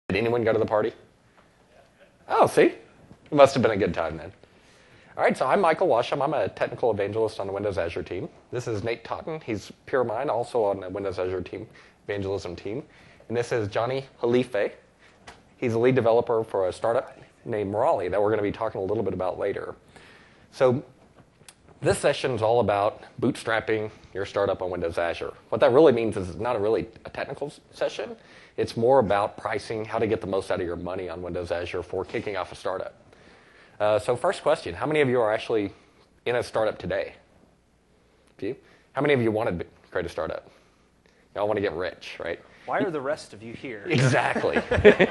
Did anyone go to the party? Oh, see? It must have been a good time then. All right, so I'm Michael Washam. I'm a technical evangelist on the Windows Azure team. This is Nate Totten. He's peer of mine, also on the Windows Azure team, evangelism team. And this is Johnny Halife. He's a lead developer for a startup named Morali that we're going to be talking a little bit about later. So this session is all about bootstrapping your startup on Windows Azure. What that really means is it's not really a technical session. It's more about pricing, how to get the most out of your money on Windows Azure for kicking off a startup. So first question, how many of you are actually in a startup today? A few? How many of you want to create a startup? Y'all want to get rich, right? Why are the rest of you here? Exactly.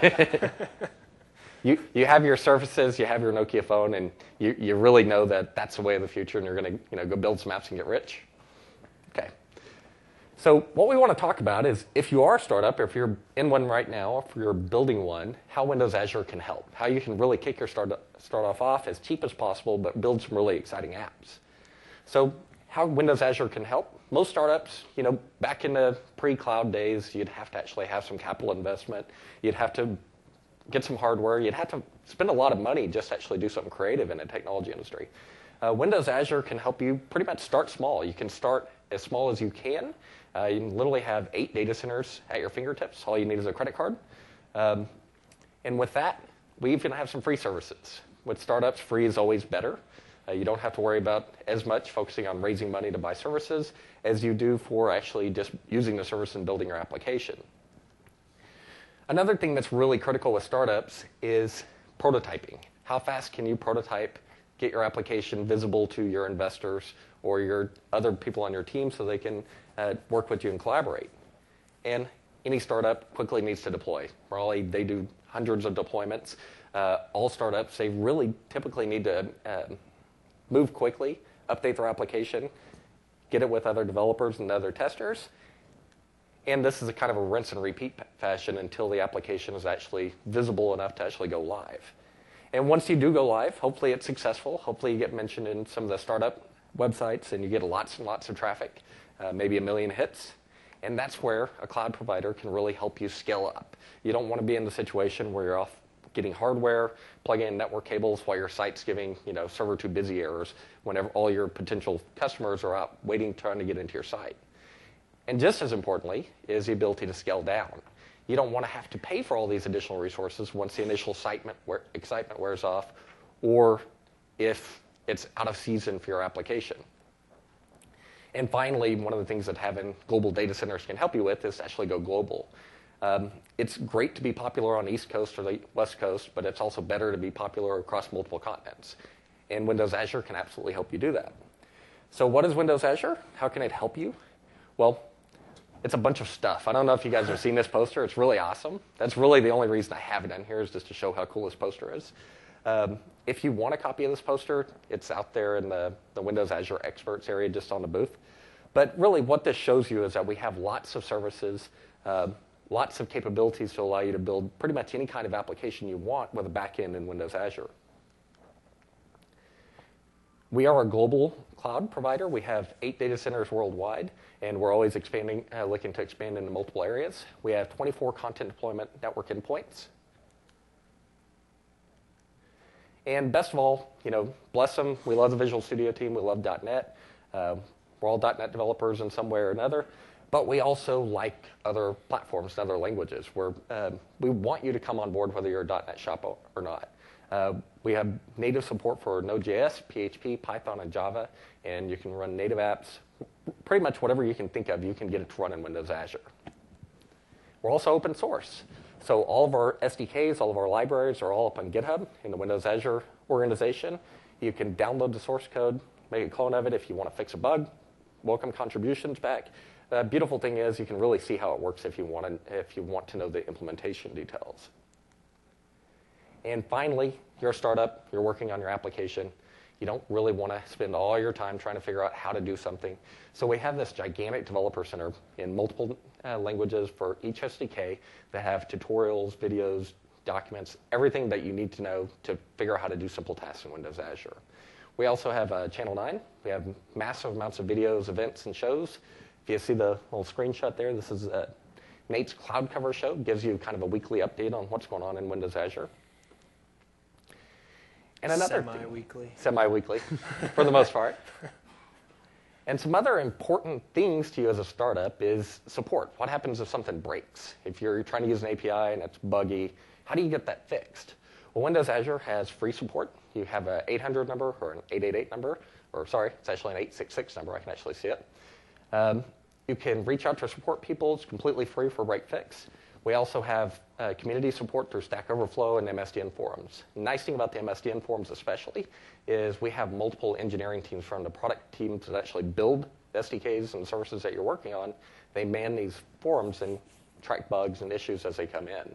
You have your services, you have your Nokia phone, and you really know that that's the way of the future, and you're going to go build some apps and get rich. Okay. So what we want to talk about is if you are a startup, or if you're in one right now, if you're building one, how Windows Azure can help. How you can really kick your start off as cheap as possible, but build some really exciting apps. So how Windows Azure can help. Most startups, back in the pre-cloud days, you'd have to actually have some capital investment. You'd have to get some hardware. You'd have to spend a lot of money just to actually do something creative in the technology industry. Windows Azure can help you pretty much start small. You can start as small as you can. You can literally have 8 data centers at your fingertips. All you need is a credit card. And with that, we even have some free services. With startups, free is always better. You don't have to worry about as much focusing on raising money to buy services as you do for actually just using the service and building your application. Another thing that's really critical with startups is prototyping. How fast can you prototype, get your application visible to your investors or your other people on your team so they can work with you and collaborate? And any startup quickly needs to deploy. Morali, they do hundreds of deployments. All startups, they really typically need to move quickly, update their application, get it with other developers and other testers. And this is a kind of a rinse and repeat fashion until the application is actually visible enough to actually go live. And once you do go live, hopefully it's successful. Hopefully you get mentioned in some of the startup websites and you get lots and lots of traffic, maybe 1 million hits. And that's where a cloud provider can really help you scale up. You don't want to be in the situation where you're off getting hardware, plugging in network cables while your site's giving server too busy errors whenever all your potential customers are out waiting, trying to get into your site. And just as importantly is the ability to scale down. You don't want to have to pay for all these additional resources once the initial excitement wears off, or if it's out of season for your application. And finally, one of the things that having global data centers can help you with is actually go global. It's great to be popular on the East Coast or the West Coast, but it's also better to be popular across multiple continents. And Windows Azure can absolutely help you do that. So what is Windows Azure? How can it help you? Well, it's a bunch of stuff. I don't know if you guys have seen this poster. It's really awesome. That's really the only reason I have it in here is just to show how cool this poster is. If you want a copy of this poster, it's out there in the Windows Azure Experts area just on the booth. But really what this shows you is that we have lots of services, lots of capabilities to allow you to build pretty much any kind of application you want with a backend in Windows Azure. We are a global cloud provider. We have 8 data centers worldwide, and we're always expanding, looking to expand into multiple areas. We have 24 content deployment network endpoints. And best of all, bless them. We love the Visual Studio team. We love .NET. We're all .NET developers in some way or another. But we also like other platforms and other languages. We want you to come on board whether you're a .NET shop or not. We have native support for Node.js, PHP, Python, and Java, and you can run native apps. Pretty much whatever you can think of, you can get it to run in Windows Azure. We're also open source. So all of our SDKs, all of our libraries are all up on GitHub in the Windows Azure organization. You can download the source code, make a clone of it if you want to fix a bug, welcome contributions back. The beautiful thing is you can really see how it works if you want to know the implementation details. And finally, you're a startup, you're working on your application. You don't really want to spend all your time trying to figure out how to do something. So we have this gigantic developer center in multiple languages for each SDK that have tutorials, videos, documents, everything that you need to know to figure out how to do simple tasks in Windows Azure. We also have Channel 9. We have massive amounts of videos, events, and shows. If you see the little screenshot there, this is Nate's Cloud Cover Show gives you kind of a weekly update on what's going on in Windows Azure. And another semi-weekly. Semi-weekly, for the most part. And some other important things to you as a startup is support. What happens if something breaks? If you're trying to use an API and it's buggy, how do you get that fixed? Well, Windows Azure has free support. You have an 800 number or an 888 number, or sorry, it's actually an 866 number. I can actually see it. You can reach out to support people. It's completely free for break fix. We also have community support through Stack Overflow and MSDN forums. The nice thing about the MSDN forums especially is we have multiple engineering teams from the product teams that actually build SDKs and services that you're working on. They man these forums and track bugs and issues as they come in.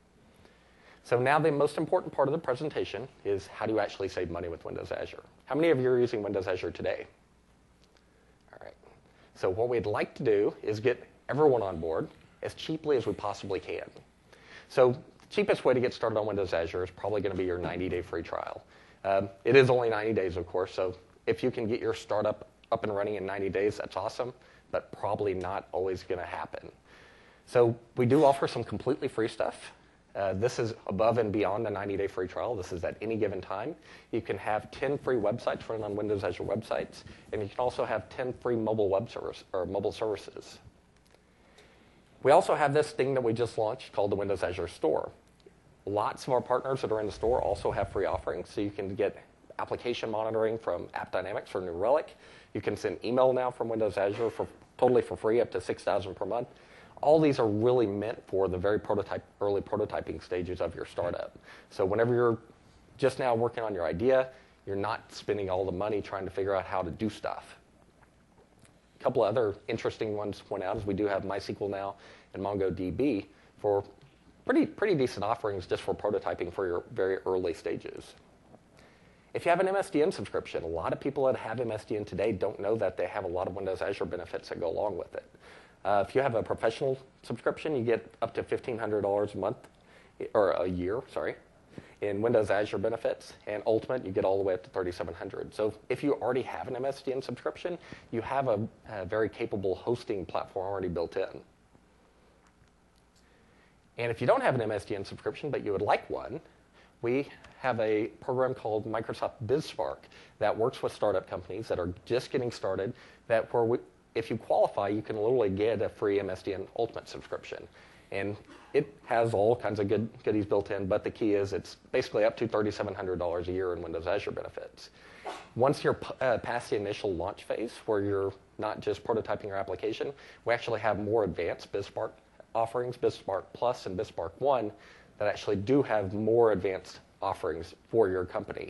So now the most important part of the presentation is how do you actually save money with Windows Azure? How many of you are using Windows Azure today? All right. So what we'd like to do is get everyone on board as cheaply as we possibly can. So the cheapest way to get started on Windows Azure is probably going to be your 90-day free trial. It is only 90 days, of course, so if you can get your startup up and running in 90 days, that's awesome, but probably not always going to happen. So we do offer some completely free stuff. This is above and beyond the 90-day free trial. This is at any given time. You can have 10 free websites running on Windows Azure websites, and you can also have 10 free mobile web service or mobile services. We also have this thing that we just launched called the Windows Azure Store. Lots of our partners that are in the store also have free offerings, so you can get application monitoring from AppDynamics or New Relic. You can send email now from Windows Azure totally for free, up to $6,000 per month. All these are really meant for the very early prototyping stages of your startup. So whenever you're just now working on your idea, you're not spending all the money trying to figure out how to do stuff. A couple of other interesting ones to point out is we do have MySQL now and MongoDB for pretty decent offerings just for prototyping for your very early stages. If you have an MSDN subscription, a lot of people that have MSDN today don't know that they have a lot of Windows Azure benefits that go along with it. If you have a professional subscription, you get up to $1,500 a month, or a year, sorry, in Windows Azure benefits, and Ultimate, you get all the way up to $3,700. So if you already have an MSDN subscription, you have a very capable hosting platform already built in. And if you don't have an MSDN subscription, but you would like one, we have a program called Microsoft BizSpark that works with startup companies that are just getting started, if you qualify, you can literally get a free MSDN Ultimate subscription. And it has all kinds of goodies built in, but the key is it's basically up to $3,700 a year in Windows Azure benefits. Once you're past the initial launch phase, where you're not just prototyping your application, we actually have more advanced BizSpark offerings, BizSpark Plus and BizSpark One, that actually do have more advanced offerings for your company.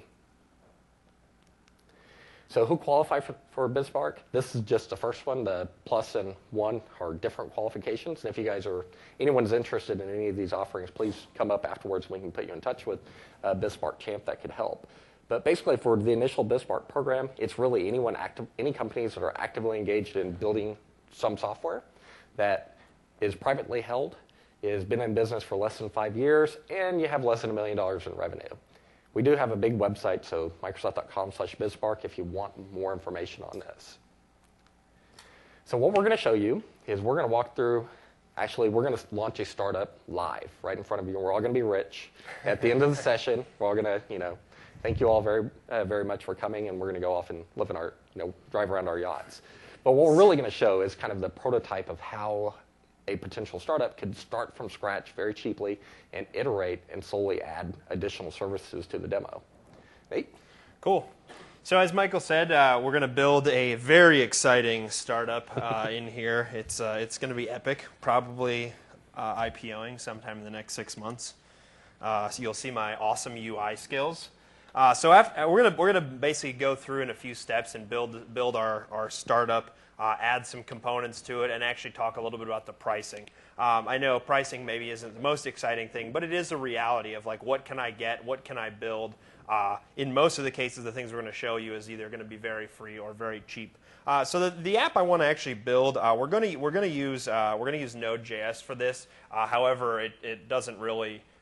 So who qualify for BizSpark? This is just the first one. The Plus and One are different qualifications. And if anyone's interested in any of these offerings, please come up afterwards and we can put you in touch with a BizSpark champ that could help. But basically for the initial BizSpark program, it's really any companies that are actively engaged in building some software that is privately held, has been in business for less than 5 years, and you have less than $1 million in revenue. We do have a big website, so Microsoft.com/BizSpark if you want more information on this. So what we're going to show you is we're going to walk through, actually we're going to launch a startup live right in front of you. We're all going to be rich. At the end of the session, we're all going to, thank you all very much for coming, and we're going to go off and live in our, drive around our yachts. But what we're really going to show is kind of the prototype of how a potential startup could start from scratch very cheaply and iterate and slowly add additional services to the demo. Nate? Cool. So as Michael said, we're going to build a very exciting startup in here. It's going to be epic, probably IPOing sometime in the next 6 months. So you'll see my awesome UI skills. So we're gonna basically go through in a few steps and build our startup, add some components to it, and actually talk a little bit about the pricing. I know pricing maybe isn't the most exciting thing, but it is a reality of like what can I get, what can I build. In most of the cases, the things we're going to show you is either going to be very free or very cheap. So the app I want to actually build, we're going to use Node.js for this. However, it doesn't really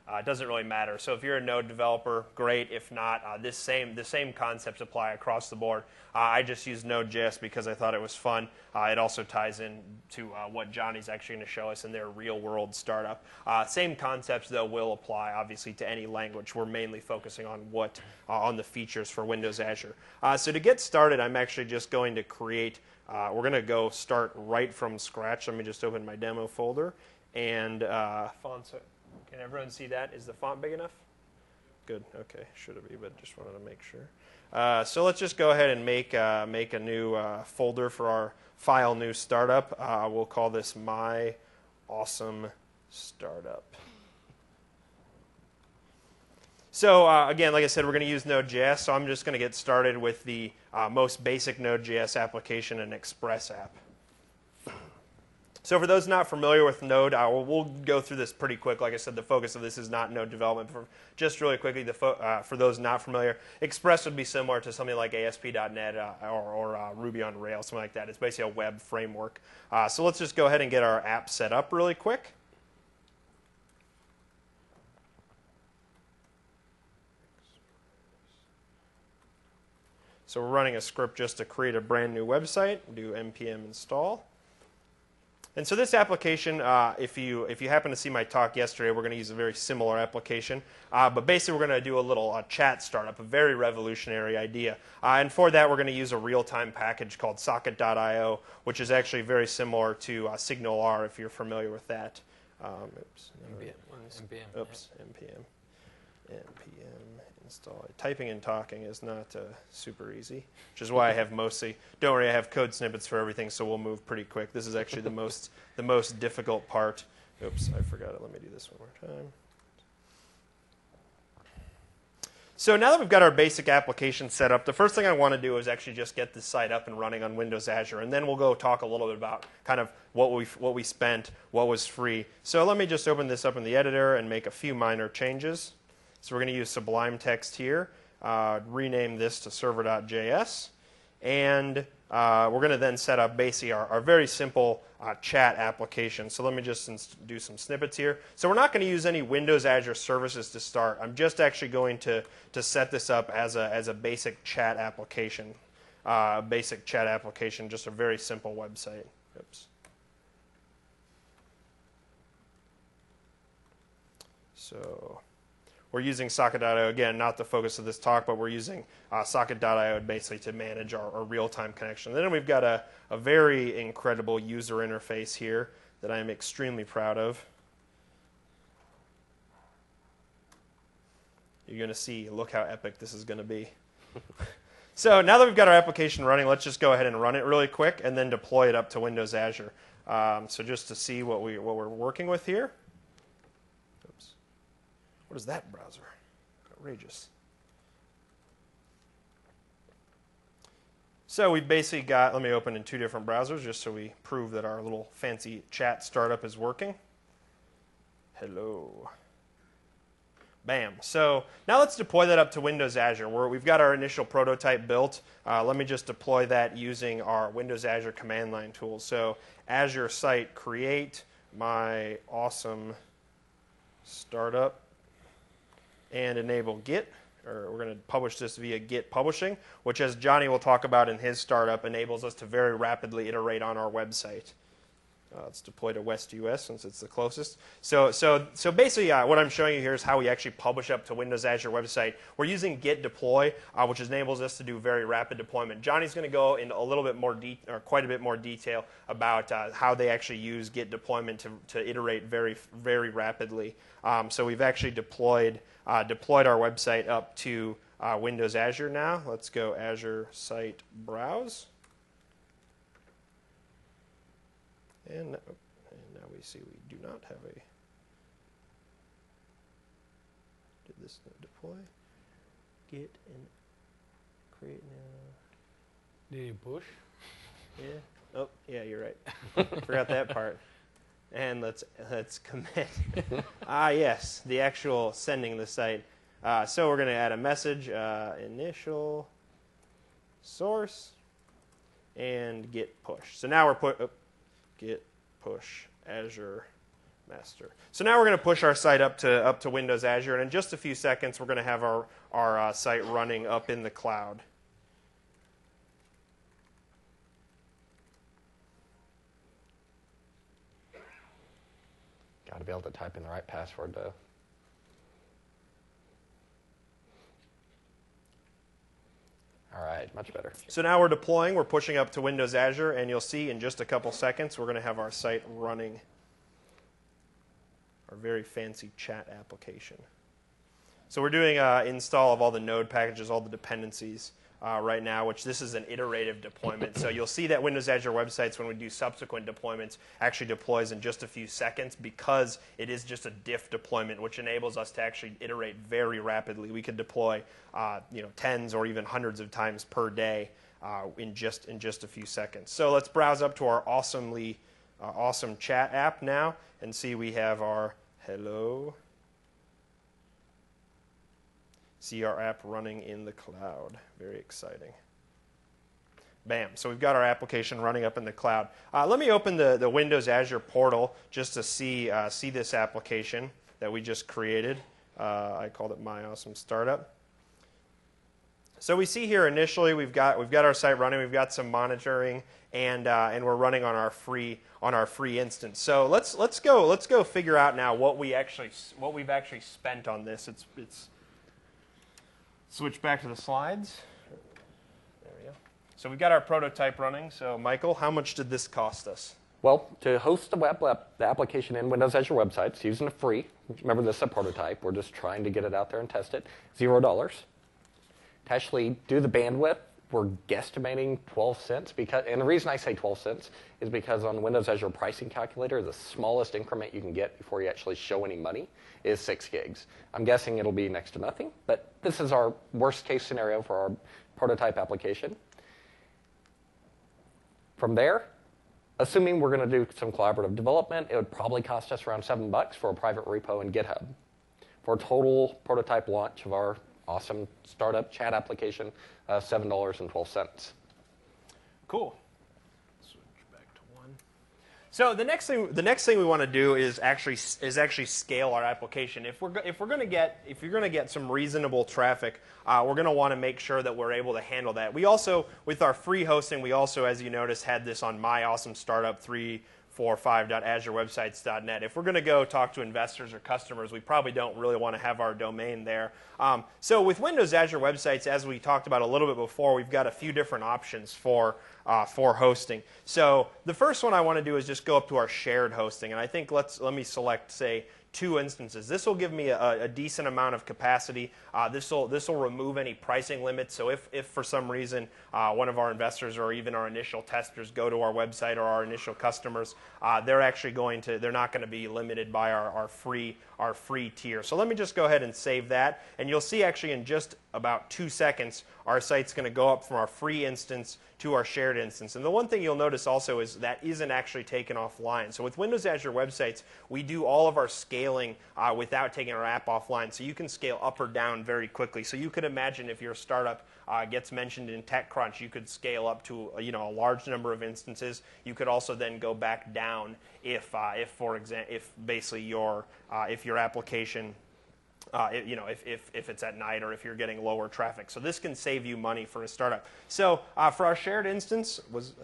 It doesn't really matter. So if you're a Node developer, great. If not, the same concepts apply across the board. I just used Node.js because I thought it was fun. It also ties in to what Johnny's actually going to show us in their real-world startup. Same concepts, though, will apply, obviously, to any language. We're mainly focusing on on the features for Windows Azure. So to get started, I'm actually just going to create, we're going to go start right from scratch. Let me just open my demo folder. And fonts, can everyone see that? Is the font big enough? Good. Okay, should it be, but just wanted to make sure. So let's just go ahead and make a new folder for our file new startup. We'll call this My Awesome Startup. So again, like I said, we're going to use Node.js. So I'm just going to get started with the most basic Node.js application, an Express app. So for those not familiar with Node, we'll go through this pretty quick. Like I said, the focus of this is not Node development. Just really quickly, for those not familiar, Express would be similar to something like ASP.NET or Ruby on Rails, something like that. It's basically a web framework. So let's just go ahead and get our app set up really quick. So we're running a script just to create a brand new website. Do npm install. And so this application, if you happen to see my talk yesterday, we're going to use a very similar application. But basically, we're going to do a little chat startup, a very revolutionary idea. And for that, we're going to use a real-time package called Socket.io, which is actually very similar to SignalR, if you're familiar with that. npm install. Typing and talking is not super easy, which is why I have don't worry, I have code snippets for everything, so we'll move pretty quick. This is actually the most difficult part. Oops, I forgot it. Let me do this one more time. So now that we've got our basic application set up, the first thing I want to do is actually just get this site up and running on Windows Azure, and then we'll go talk a little bit about kind of what we spent, what was free. So let me just open this up in the editor and make a few minor changes. So we're going to use Sublime Text here, rename this to server.js, and we're going to then set up basically our very simple chat application. So let me just do some snippets here. So we're not going to use any Windows Azure services to start. I'm just actually going to set this up as a basic chat application. Just a very simple website. Oops. So we're using Socket.io, again, not the focus of this talk, but we're using Socket.io basically to manage our real-time connection. And then we've got a very incredible user interface here that I am extremely proud of. You're going to see, look how epic this is going to be. So now that we've got our application running, let's just go ahead and run it really quick and then deploy it up to Windows Azure. So just to see what we're working with here. What is that browser? Outrageous. So we've basically got, let me open in two different browsers just so we prove that our little fancy chat startup is working. Hello. Bam. So now let's deploy that up to Windows Azure, where we've got our initial prototype built. Let me just deploy that using our Windows Azure command line tools. So Azure site create my awesome startup. And enable Git, or we're going to publish this via Git publishing, which, as Johnny will talk about in his startup, enables us to very rapidly iterate on our website. Let's deploy to West US since it's the closest. So basically, what I'm showing you here is how we actually publish up to Windows Azure website. We're using Git deploy, which enables us to do very rapid deployment. Johnny's going to go into a little bit more quite a bit more detail about how they actually use Git deployment to iterate very, very rapidly. So we've actually deployed our website up to Windows Azure now. Let's go Azure Site Browse. And now we see we do not have a. Did this deploy? Git and create now. Did you push? Yeah. Oh, yeah, you're right. Forgot that part. And let's commit. Yes, the actual sending the site. So we're going to add a message, initial source, and git push. So now we're git push Azure Master. So now we're going to push our site up to Windows Azure, and in just a few seconds, we're going to have our site running up in the cloud. Got to be able to type in the right password, though. All right, much better. So now we're deploying. We're pushing up to Windows Azure, and you'll see in just a couple seconds, we're going to have our site running. Our very fancy chat application. So we're doing install of all the node packages, all the dependencies right now, which this is an iterative deployment. So you'll see that Windows Azure Websites, when we do subsequent deployments, actually deploys in just a few seconds because it is just a diff deployment, which enables us to actually iterate very rapidly. We could deploy tens or even hundreds of times per day in just a few seconds. So let's browse up to our awesome chat app now and see we have our hello. See our app running in the cloud. Very exciting. Bam. So we've got our application running up in the cloud. Let me open the Windows Azure portal just to see this application that we just created. I called it My Awesome Startup. So we see here initially we've got our site running. We've got some monitoring, and we're running on our free instance. So let's go figure out now what we've actually spent on this. It's switch back to the slides. There we go. So we've got our prototype running. So Michael, how much did this cost us? Well, to host the application in Windows Azure Websites using a free, remember this is a prototype, we're just trying to get it out there and test it, $0. To actually do the bandwidth, we're guesstimating 12 cents. And the reason I say 12 cents is because on Windows Azure Pricing Calculator, the smallest increment you can get before you actually show any money is 6 gigs. I'm guessing it'll be next to nothing, but this is our worst case scenario for our prototype application. From there, assuming we're going to do some collaborative development, it would probably cost us around $7 for a private repo in GitHub. For a total prototype launch of our awesome startup chat application, $7.12. Cool. Switch back to one. So the next thing we want to do is actually scale our application. If you're going to get some reasonable traffic, we're going to want to make sure that we're able to handle that. We also, with our free hosting, we also, as you notice, had this on My Awesome Startup 345.azurewebsites.net. If we're going to go talk to investors or customers, we probably don't really want to have our domain there. So with Windows Azure Websites, as we talked about a little bit before, we've got a few different options for hosting. So the first one I want to do is just go up to our shared hosting, and I think let me select, say, 2 instances. This will give me a decent amount of capacity. This will remove any pricing limits. So if for some reason one of our investors or even our initial testers go to our website or our initial customers, they're not going to be limited by our free tier. So let me just go ahead and save that, and you'll see actually in just about 2 seconds our site's going to go up from our free instance to our shared instance. And the one thing you'll notice also is that isn't actually taken offline. So with Windows Azure Websites, we do all of our scaling without taking our app offline. So you can scale up or down very quickly. So you could imagine if your startup gets mentioned in TechCrunch, you could scale up to a large number of instances. You could also then go back down if basically your application if it's at night or if you're getting lower traffic. So this can save you money for a startup. So for our shared instance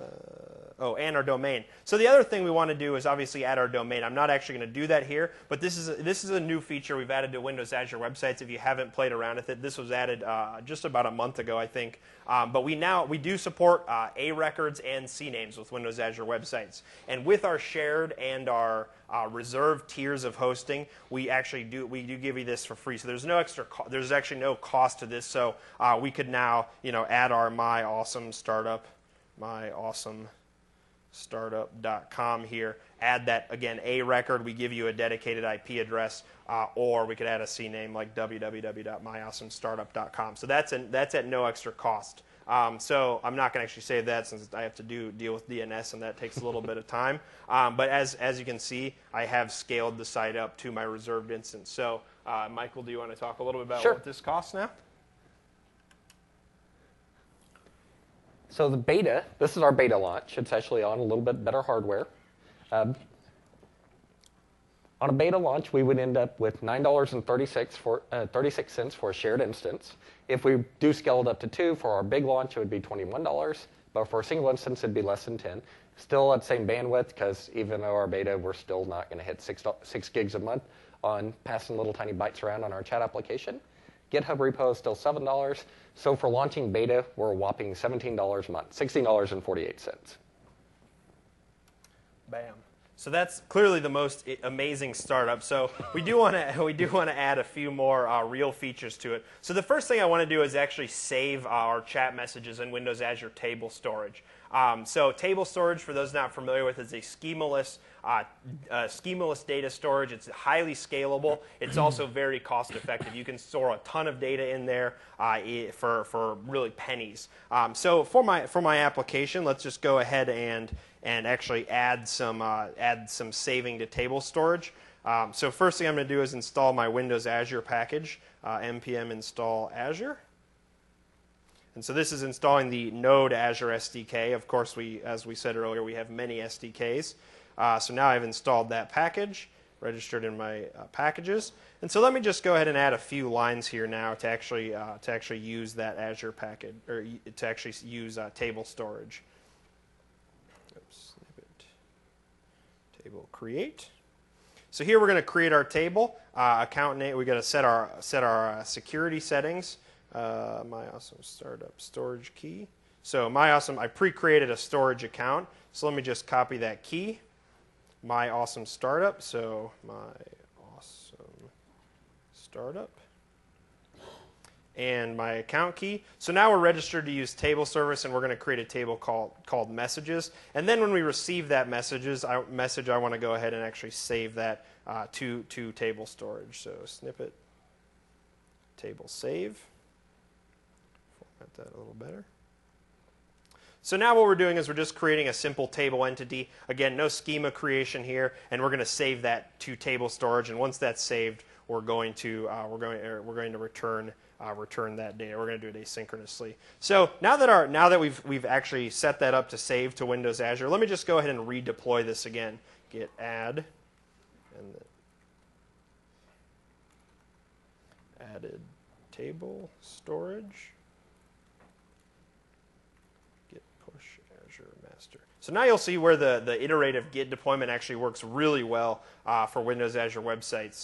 and our domain. So the other thing we want to do is obviously add our domain. I'm not actually going to do that here, but this is a new feature we've added to Windows Azure Websites. If you haven't played around with it, this was added just about a month ago, I think. But we do support A records and C names with Windows Azure Websites. And with our shared and our reserved tiers of hosting, we do give you this for free. So there's no extra. There's actually no cost to this. So we could now add our My Awesome Startup.com here. Add that again A record. We give you a dedicated IP address, or we could add a C name like www.myawesomestartup.com. So that's at no extra cost. So I'm not going to actually save that since I have to deal with DNS, and that takes a little bit of time. But as you can see, I have scaled the site up to my reserved instance. So Michael, do you want to talk a little bit about Sure. what this costs now? So the beta, this is our beta launch. It's actually on a little bit better hardware. On a beta launch, we would end up with $9.36 for a shared instance. If we do scale it up to 2 for our big launch, it would be $21. But for a single instance, it'd be less than 10. Still at the same bandwidth, because even though our beta, we're still not going to hit 6 gigs a month on passing little tiny bytes around on our chat application. GitHub repo is still $7. So for launching beta, we're a whopping $17 a month, $16.48. Bam. So that's clearly the most amazing startup. So we do want to add a few more real features to it. So the first thing I want to do is actually save our chat messages in Windows Azure Table Storage. So table storage, for those not familiar with, is a schemaless data storage. It's highly scalable. It's also very cost effective. You can store a ton of data in there for really pennies. So for my application, let's just go ahead and actually add some saving to table storage. So first thing I'm going to do is install my Windows Azure package, npm install Azure. And so this is installing the Node Azure SDK. Of course, as we said earlier, we have many SDKs. So now I've installed that package, registered in my packages. And so let me just go ahead and add a few lines here now to actually use that Azure package, or to actually use table storage. Oops, snippet. Table create. So here we're going to create our table. Account name. We got to set our security settings. My awesome startup storage key. So I pre-created a storage account. So let me just copy that key. My awesome startup. So my awesome startup. And my account key. So now we're registered to use table service, and we're going to create a table called messages. And then when we receive that message, I want to go ahead and actually save that to table storage. So snippet, table save. Format that a little better. So now what we're doing is we're just creating a simple table entity. Again, no schema creation here, and we're going to save that to table storage. And once that's saved, we're going to return that data. We're going to do it asynchronously. So now that we've actually set that up to save to Windows Azure, let me just go ahead and redeploy this again. Git add and added table storage. So now you'll see where the iterative Git deployment actually works really well for Windows Azure websites.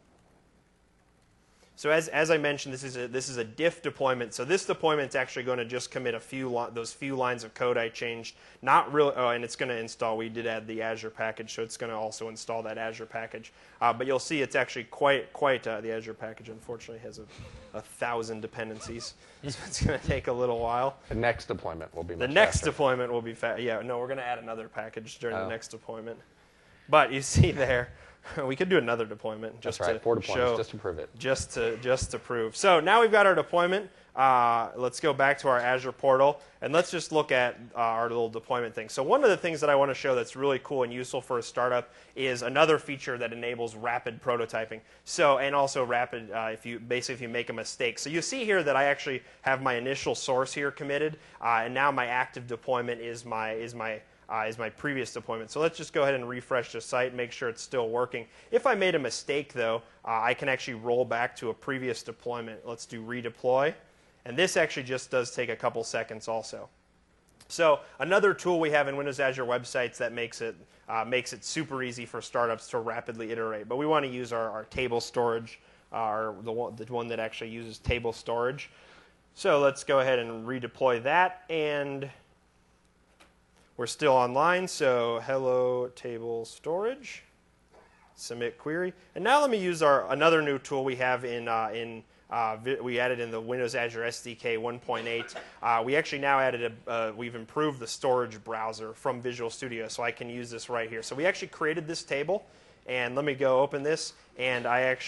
So as I mentioned, this is a diff deployment. So this deployment is actually going to just commit those few lines of code I changed. Not really. Oh, and it's going to install. We did add the Azure package, so it's going to also install that Azure package. But you'll see it's actually quite the Azure package. Unfortunately, has 1,000 dependencies, so it's going to take a little while. The next deployment will be the much next faster. deployment will be fast. Yeah, no, we're going to add another package during the next deployment. But you see there. We could do another deployment just That's right, to 4 deployments, show, just to prove it. Just to prove. So now we've got our deployment. Let's go back to our Azure portal, and let's just look at our little deployment thing. So one of the things that I want to show that's really cool and useful for a startup is another feature that enables rapid prototyping. So, and also rapid, if you make a mistake. So you see here that I actually have my initial source here committed, and now my active deployment is my previous deployment. So let's just go ahead and refresh the site and make sure it's still working. If I made a mistake, though, I can actually roll back to a previous deployment. Let's do redeploy. And this actually just does take a couple seconds also. So another tool we have in Windows Azure websites that makes it super easy for startups to rapidly iterate. But we want to use our table storage, the one that actually uses table storage. So let's go ahead and redeploy that, and we're still online, so hello table storage, submit query. And now let me use another new tool we have we added in the Windows Azure SDK 1.8. We actually now we've improved the storage browser from Visual Studio, so I can use this right here. So we actually created this table, and let me go open this, and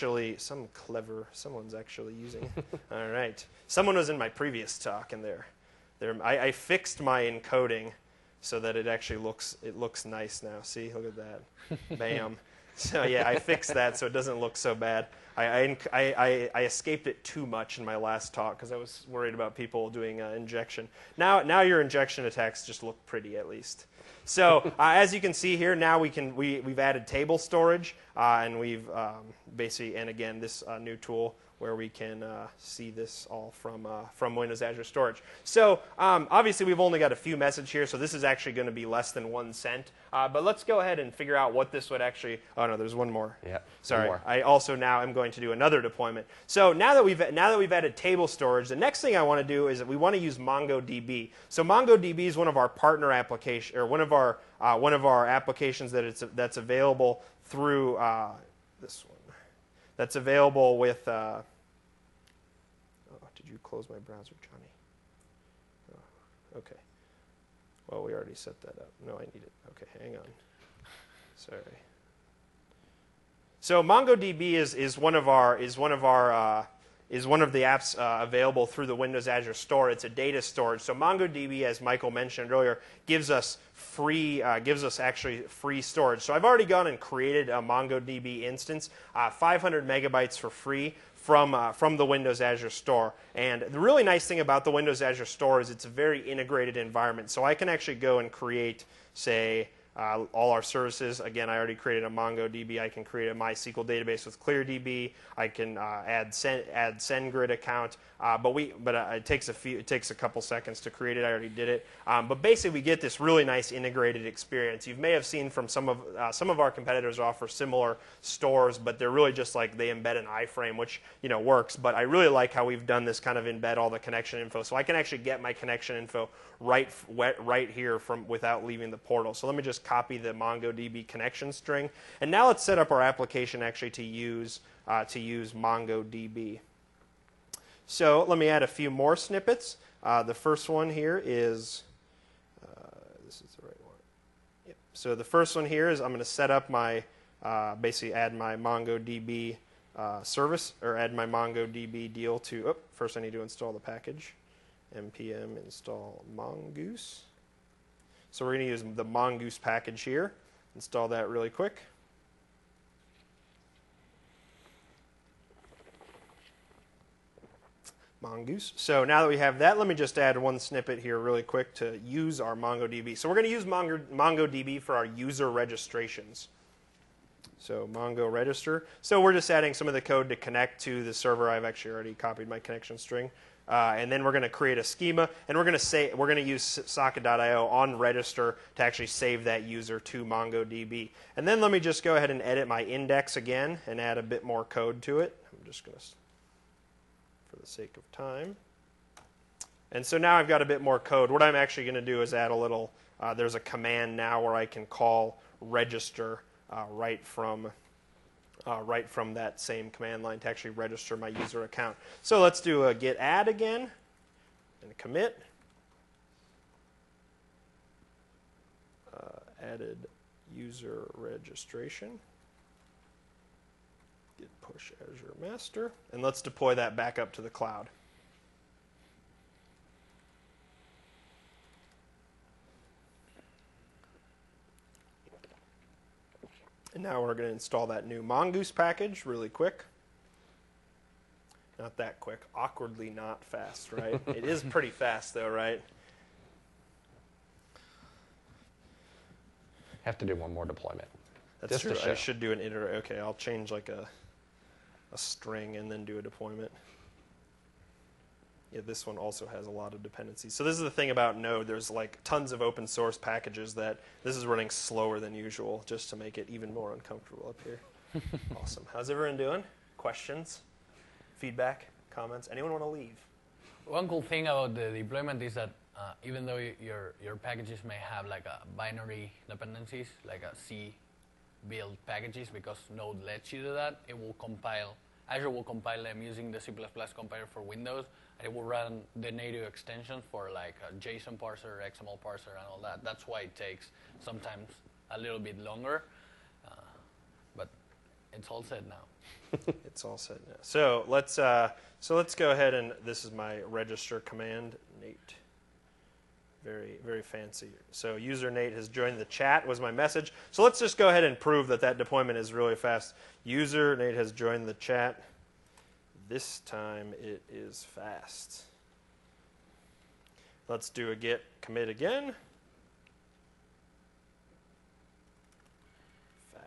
someone's actually using it. All right. Someone was in my previous talk, and I fixed my encoding so that it actually looks nice now. See, look at that. Bam. So yeah, I fixed that so it doesn't look so bad. I escaped it too much in my last talk because I was worried about people doing injection. Now your injection attacks just look pretty, at least. So as you can see here, now we've added table storage, and we've basically, and again, this new tool where we can see this all from Windows Azure Storage. So obviously we've only got a few messages here, so this is actually going to be less than 1 cent. But let's go ahead and figure out what this would actually. Oh no, there's one more. Yeah. Sorry. More. I also now am going to do another deployment. So now that we've added table storage, the next thing I want to do is that we want to use MongoDB. So MongoDB is one of our partner application, or one of our applications that's available through this one. That's available with. Oh, did you close my browser, Johnny? Oh, okay. Well, we already set that up. No, I need it. Okay, hang on. Sorry. So MongoDB is one of the apps available through the Windows Azure Store. It's a data storage. So MongoDB, as Michael mentioned earlier, gives us actually free storage. So I've already gone and created a MongoDB instance, 500 megabytes for free from the Windows Azure Store. And the really nice thing about the Windows Azure Store is it's a very integrated environment. So I can actually go and create, say, all our services. Again, I already created a MongoDB. I can create a MySQL database with ClearDB. I can add SendGrid account. But it takes a couple seconds to create it. I already did it. But basically, we get this really nice integrated experience. You may have seen from some of our competitors offer similar stores, but they're really just like they embed an iframe, which works. But I really like how we've done this kind of embed all the connection info, so I can actually get my connection info right here without leaving the portal. So let me just copy the MongoDB connection string, and now let's set up our application actually to use MongoDB. So let me add a few more snippets. The first one here is this is the right one. Yep. So the first one here is I'm going to set up my basically add my MongoDB service, or add my MongoDB deal to. Oh, first I need to install the package. npm install mongoose. So we're going to use the mongoose package here. Install that really quick. Mongoose. So now that we have that, let me just add one snippet here really quick to use our MongoDB. So we're going to use MongoDB for our user registrations. So Mongo register. So we're just adding some of the code to connect to the server. I've actually already copied my connection string. And then we're going to create a schema, and we're going to use socket.io on register to actually save that user to MongoDB. And then let me just go ahead and edit my index again and add a bit more code to it. I'm just going to, for the sake of time. And so now I've got a bit more code. What I'm actually going to do is add a little, there's a command now where I can call register right from that same command line to actually register my user account. So let's do a git add again and a commit. Added user registration. Git push Azure master. And let's deploy that back up to the cloud. And now we're going to install that new Mongoose package really quick. Not that quick. Awkwardly not fast, right? It is pretty fast, though, right? Have to do one more deployment. That's true. I should do an iterate. Okay, I'll change like a string and then do a deployment. Yeah, this one also has a lot of dependencies. So this is the thing about Node. There's like tons of open source packages that this is running slower than usual just to make it even more uncomfortable up here. Awesome. How's everyone doing? Questions? Feedback? Comments? Anyone want to leave? One cool thing about the deployment is that even though your packages may have like a binary dependencies, like a C build packages, because Node lets you do that, it will compile. Azure will compile them using the C++ compiler for Windows, and it will run the native extensions for like a JSON parser, XML parser, and all that. That's why it takes sometimes a little bit longer, but it's all set now. It's all set now. So let's go ahead and this is my register command, Nate. Very, very fancy. So user Nate has joined the chat was my message. So let's just go ahead and prove that deployment is really fast. User Nate has joined the chat. This time it is fast. Let's do a git commit again.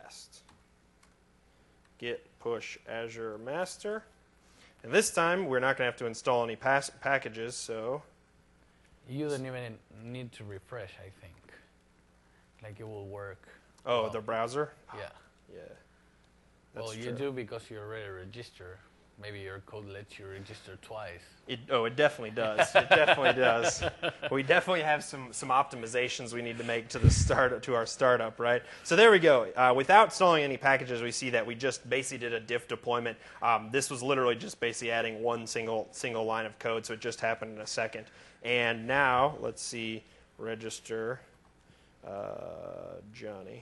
fast. Git push Azure master. And this time, we're not going to have to install any packages, so... You don't even need to refresh, I think. Like it will work. Oh, well. the browser? Yeah. Yeah. Well, That's you true. do because you already register. Maybe your code lets you register twice. It definitely does. It definitely does. We definitely have some optimizations we need to make to our startup, right? So there we go. Without installing any packages, we see that we just basically did a diff deployment. This was literally just basically adding one single line of code, so it just happened in a second. And now, let's see, register Johnny.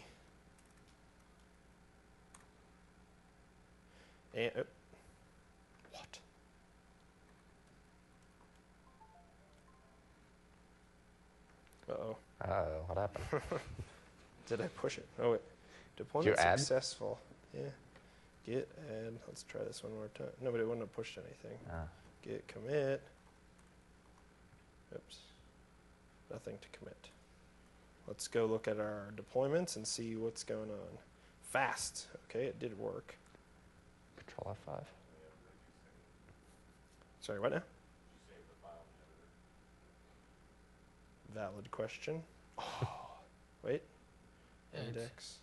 And, what? Uh-oh. What happened? Did I push it? Oh, wait. Deployment Did you add? successful. Yeah. Git add. Let's try this one more time. No, but it wouldn't have pushed anything. Git commit. Oops. Nothing to commit. Let's go look at our deployments and see what's going on. Fast. Okay, it did work. Control F5. Sorry, what now? Valid question. Oh, wait. Yeah, it's- Index.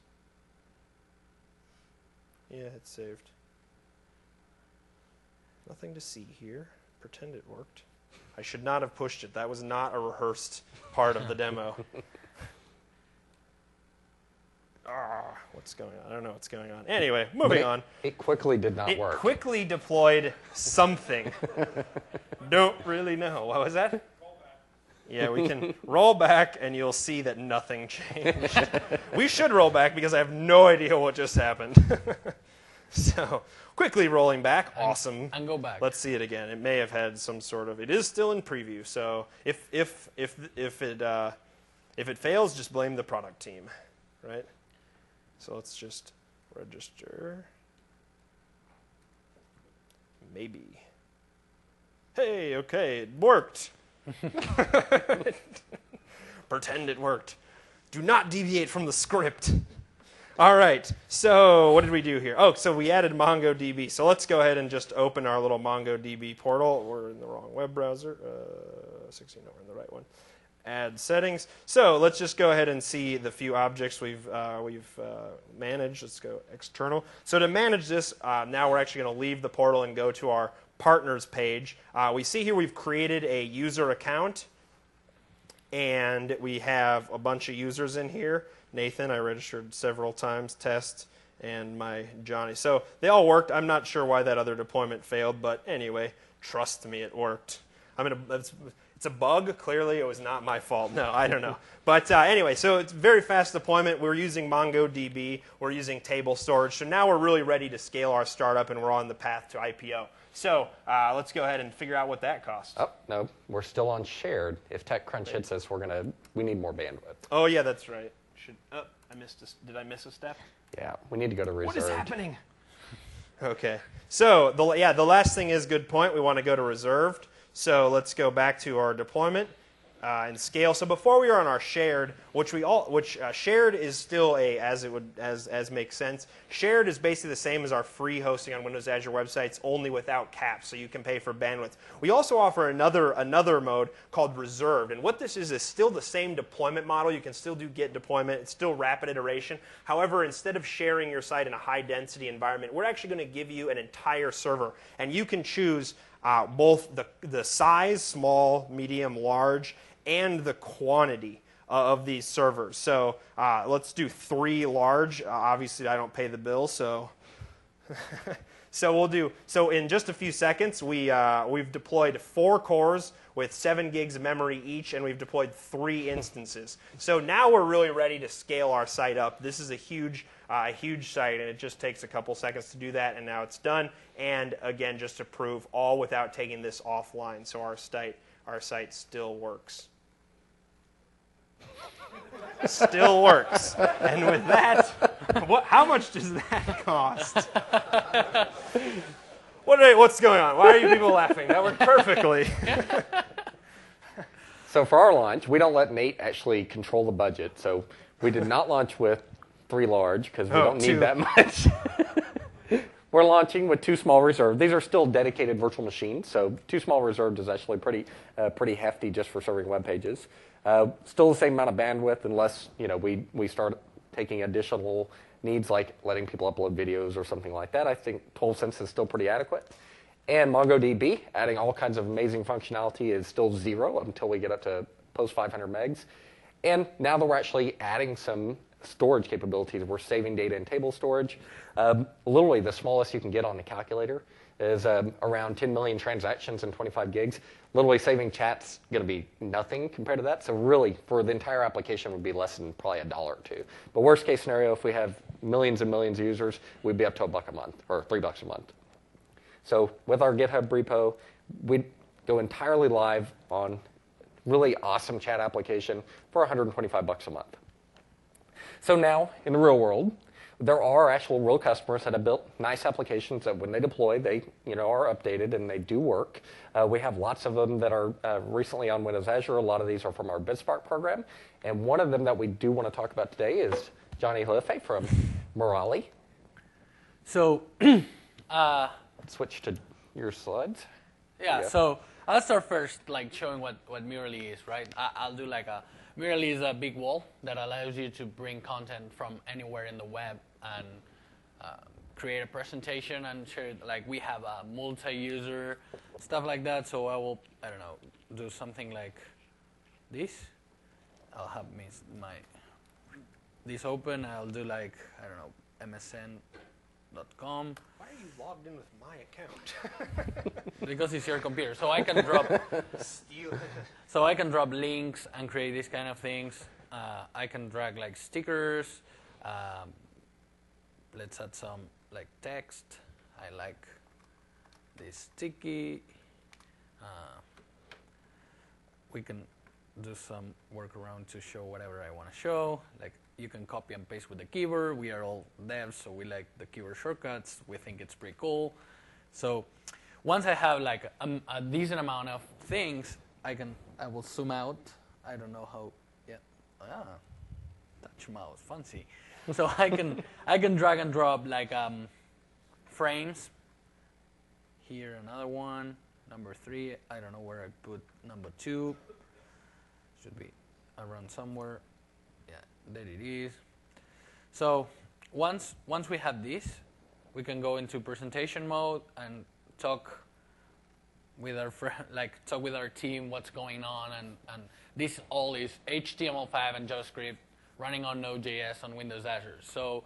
Yeah, it's saved. Nothing to see here. Pretend it worked. I should not have pushed it. That was not a rehearsed part of the demo. What's going on? I don't know what's going on. Anyway, moving on. It quickly did not It work. quickly deployed something. Don't really know. What was that? Yeah, we can roll back and you'll see that nothing changed. We should roll back because I have no idea what just happened. So, quickly rolling back. Awesome. And go back. Let's see it again. It may have had some sort of. It is still in preview. So if it fails, just blame the product team, right? So let's just register. Maybe. Hey, okay, it worked. Pretend it worked. Do not deviate from the script. All right, so what did we do here? Oh, so we added MongoDB. So let's go ahead and just open our little MongoDB portal. We're in the wrong web browser. 16, no, we're in the right one. Add settings. So let's just go ahead and see the few objects we've managed. Let's go external. So to manage this, now we're actually going to leave the portal and go to our partners page. We see here we've created a user account, and we have a bunch of users in here. Nathan, I registered several times, Test, and my Johnny. So they all worked. I'm not sure why that other deployment failed, but anyway, trust me, it worked. It's a bug. Clearly, it was not my fault. No, I don't know. But anyway, so it's very fast deployment. We're using MongoDB. We're using table storage. So now we're really ready to scale our startup, and we're on the path to IPO. So let's go ahead and figure out what that costs. Oh, no, we're still on shared. If TechCrunch hits us, we need more bandwidth. Oh, yeah, that's right. Did I miss a step? Yeah, we need to go to reserved. What is happening? Okay. So, the last thing is good point. We want to go to reserved. So let's go back to our deployment and scale. So before we are on our shared, which shared is still as makes sense. Shared is basically the same as our free hosting on Windows Azure websites, only without caps, so you can pay for bandwidth. We also offer another mode called reserved, and what this is still the same deployment model. You can still do Git deployment. It's still rapid iteration. However, instead of sharing your site in a high density environment, we're actually going to give you an entire server, and you can choose both the size, small, medium, large, and the quantity of these servers. So let's do 3 large. Obviously, I don't pay the bill, so So in just a few seconds, we've deployed 4 cores with 7 gigs of memory each, and we've deployed 3 instances. So now we're really ready to scale our site up. This is a huge site, and it just takes a couple seconds to do that, and now it's done. And again, just to prove, all without taking this offline, so our site still works. Still works. And with that, how much does that cost? What's going on? Why are you people laughing? That worked perfectly. So for our launch, we don't let Nate actually control the budget. So we did not launch with 3 large because we Oh, don't need 2. that much. We're launching with 2 small reserved. These are still dedicated virtual machines, so 2 small reserved is actually pretty hefty just for serving web pages. Still the same amount of bandwidth unless we start taking additional needs like letting people upload videos or something like that. I think 12 cents is still pretty adequate. And MongoDB, adding all kinds of amazing functionality, is still 0 until we get up to post 500 megs. And now that we're actually adding some storage capabilities, we're saving data in table storage. Literally, the smallest you can get on the calculator is around 10 million transactions and 25 gigs. Literally, saving chat's going to be nothing compared to that. So really, for the entire application, would be less than probably $1 or $2. But worst case scenario, if we have millions and millions of users, we'd be up to $1 a month or $3 a month. So with our GitHub repo, we'd go entirely live on really awesome chat application for $125 a month. So now, in the real world, there are actual real customers that have built nice applications that when they deploy, they are updated and they do work. We have lots of them that are recently on Windows Azure. A lot of these are from our BitSpark program. And one of them that we do want to talk about today is Johnny Lefe from Morali. So, Switch to your slides. yeah, so I'll start first, showing what Murally is, right? I'll do Murally is a big wall that allows you to bring content from anywhere in the web and create a presentation and share it. We have a multi-user, stuff like that. So I will, do something like this. I'll have this open. I'll do MSN.com. Why are you logged in with my account? Because it's your computer. So I can drop Steal. So I can drop links and create these kind of things. I can drag stickers. Let's add some text. I like this sticky. We can do some workaround to show whatever I want to show. You can copy and paste with the keyboard. We are all devs, so we like the keyboard shortcuts. We think it's pretty cool. So once I have a decent amount of things, I will zoom out. I don't know how. Yeah, touch mouse, fancy. So I can drag and drop frames. Here another one, number 3. I don't know where I put number 2. Should be around somewhere. Yeah, there it is. So once we have this, we can go into presentation mode and talk with our talk with our team what's going on, and this all is HTML5 and JavaScript running on Node.js on Windows Azure. So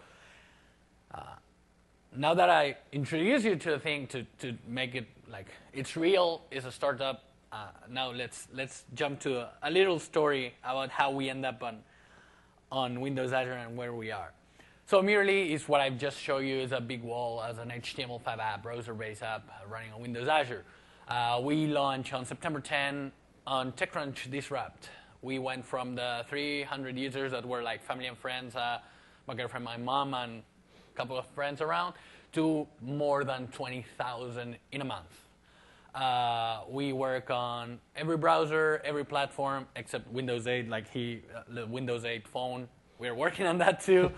now that I introduce you to the thing to make it it's real, it's a startup. Now let's jump to a little story about how we end up on Windows Azure and where we are. So Murally is what I've just showed you. Is a big wall as an HTML5 app, browser-based app running on Windows Azure. We launched on September 10 on TechCrunch Disrupt. We went from the 300 users that were family and friends, my girlfriend, my mom, and a couple of friends around, to more than 20,000 in a month. We work on every browser, every platform, except Windows 8, the Windows 8 phone. We're working on that too.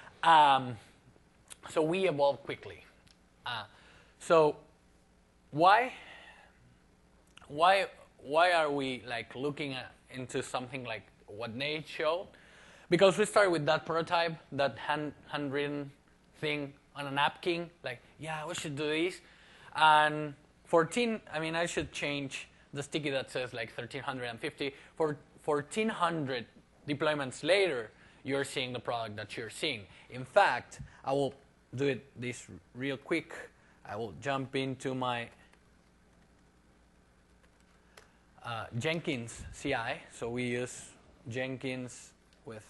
So we evolve quickly. So why are we looking into something like what Nate showed? Because we started with that prototype, that handwritten thing on a napkin, yeah, we should do this. And I should change the sticky that says 1,350. For 1,400 deployments later, you're seeing the product that you're seeing. In fact, I will do this real quick. I will jump into my Jenkins CI. So we use Jenkins with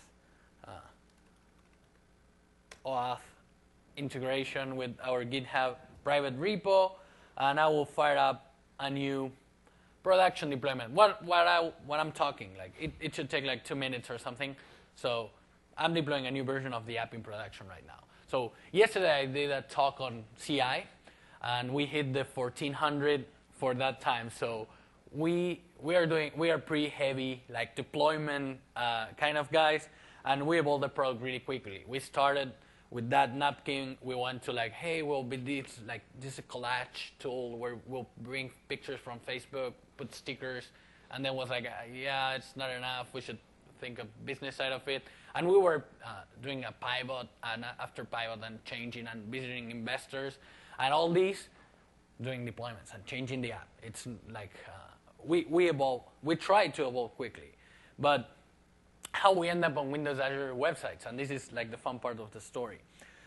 OAuth integration with our GitHub private repo, and I will fire up a new production deployment. What I'm talking, it should take 2 minutes or something. So I'm deploying a new version of the app in production right now. So yesterday I did a talk on CI, and we hit the 1,400 for that time. So we are pretty heavy deployment kind of guys, and we evolved the product really quickly. We started with that napkin. We went to like, hey, we'll be this collage tool where we'll bring pictures from Facebook, put stickers, and then was like, yeah, it's not enough. We should think of business side of it. And we were doing a pivot and after pivot and changing and visiting investors and all these, doing deployments and changing the app. It's like we evolve. We try to evolve quickly, but how we end up on Windows Azure websites, and this is like the fun part of the story.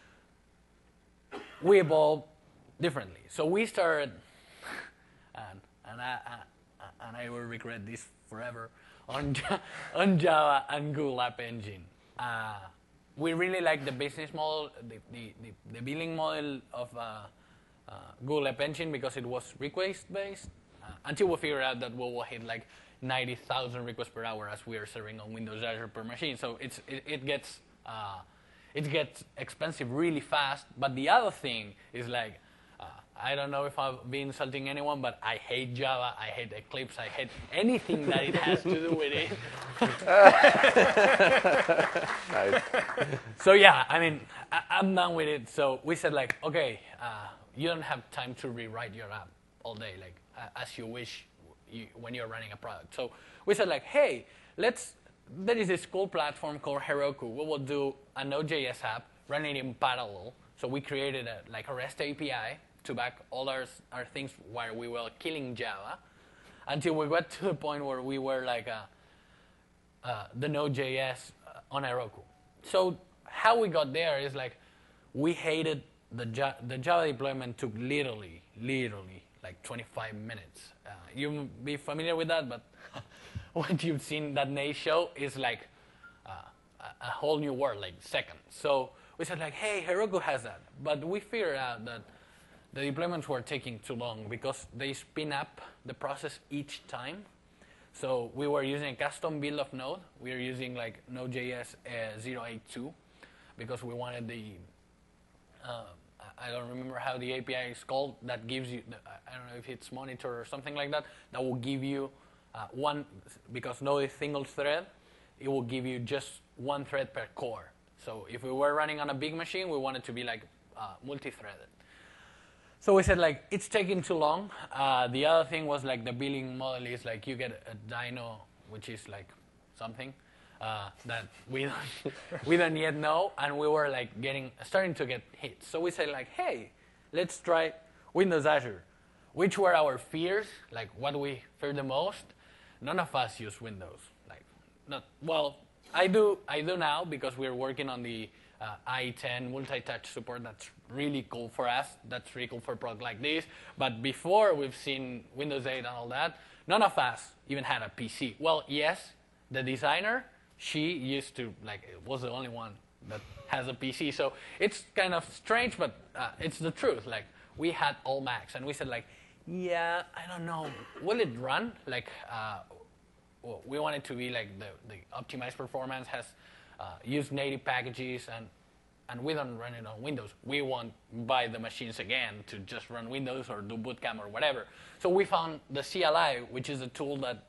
We evolve differently. So we started, and I will regret this forever, on Java and Google App Engine. We really like the business model, the billing model of Google App Engine because it was request-based, until we figured out that we will hit like 90,000 requests per hour as we are serving on Windows Azure per machine. So it gets expensive really fast. But the other thing is like, I don't know if I've been insulting anyone, but I hate Java, I hate Eclipse, I hate anything that it has to do with it. Nice. So yeah, I mean, I'm done with it. So we said like, okay, you don't have time to rewrite your app all day, like as you wish when you're running a product. So we said like, hey, there is this cool platform called Heroku. We will do a Node.js app, run it in parallel. So we created a REST API to back all our things while we were killing Java, until we got to the point where we were like the Node.js on Heroku. So how we got there is like, we hated the Java deployment took literally like 25 minutes. You may be familiar with that, but what you've seen that Nate show is like a whole new world, like seconds. So we said like, hey, Heroku has that. But we figured out that the deployments were taking too long because they spin up the process each time. So we were using a custom build of Node. We were using like Node.js 082 because we wanted the, I don't remember how the API is called, that gives you, I don't know if it's monitor or something like that, that will give you one, because Node is single thread, it will give you just one thread per core. So if we were running on a big machine, we wanted to be like multi-threaded. So we said like, it's taking too long. The other thing was like the billing model is like you get a dyno, which is like something that we don't yet know, and we were like starting to get hits. So we said like, hey, let's try Windows Azure. Which were our fears? Like what we feared the most? None of us use Windows. Like, not well. I do now because we're working on the i10 multi-touch support. That's really cool for us. That's really cool for a product like this. But before we've seen Windows 8 and all that, none of us even had a PC. Well, yes, the designer, she used to, like, was the only one that has a PC. So it's kind of strange, but it's the truth. Like, we had all Macs, and we said, like, yeah, I don't know, will it run? Like, well, we want it to be like the optimized performance, has used native packages, and we don't run it on Windows. We won't buy the machines again to just run Windows or do bootcamp or whatever. So we found the CLI, which is a tool that